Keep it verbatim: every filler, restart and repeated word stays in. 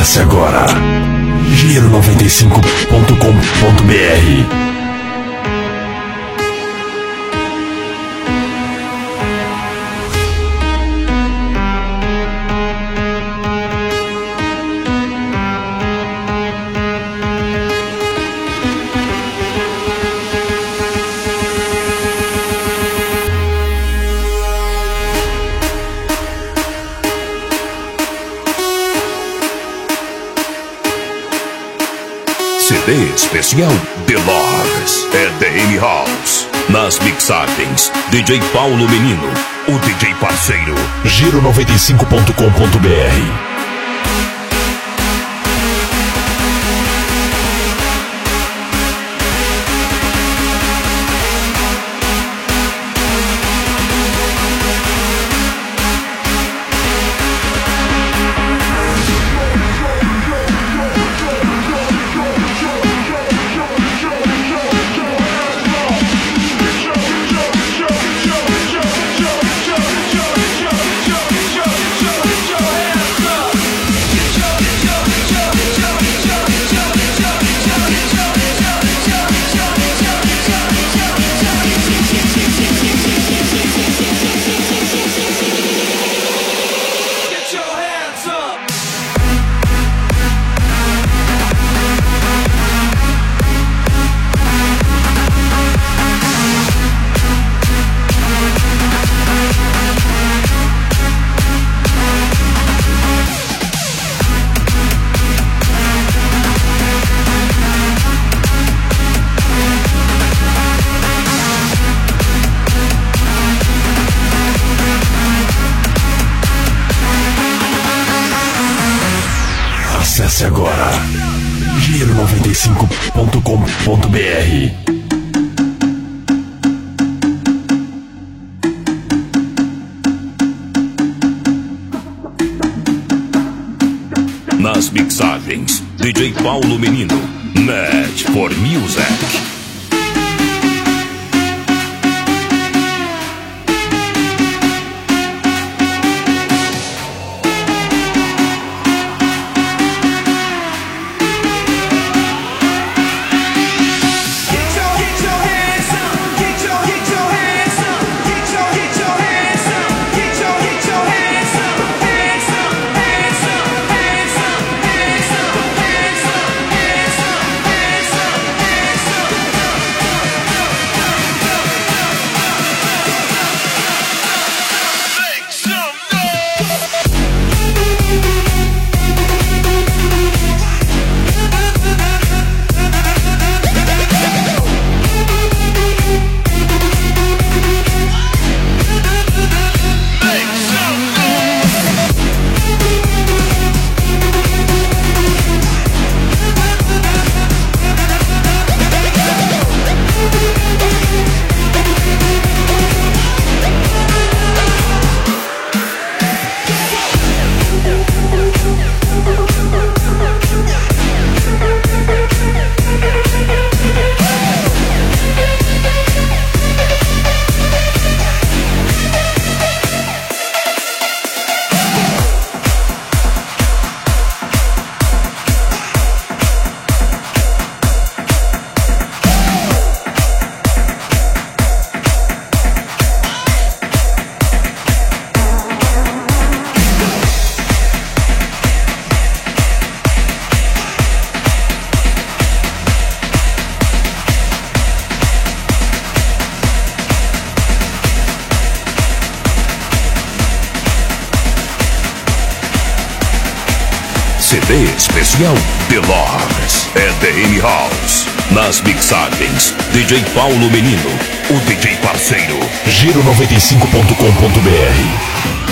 Acesse agora giro noventa e cinco ponto com ponto br. C D especial The Logs é D M House. Nas mixagens, D J Paulo Menino, o D J parceiro. giro noventa e cinco ponto com ponto br. Acesse agora giro noventa e cinco ponto com ponto br. Nas mixagens, D J Paulo Menino, Match for Music. C D especial The Logs é D M House. Nas mixagens, D J Paulo Menino, o D J parceiro. giro noventa e cinco ponto com ponto br.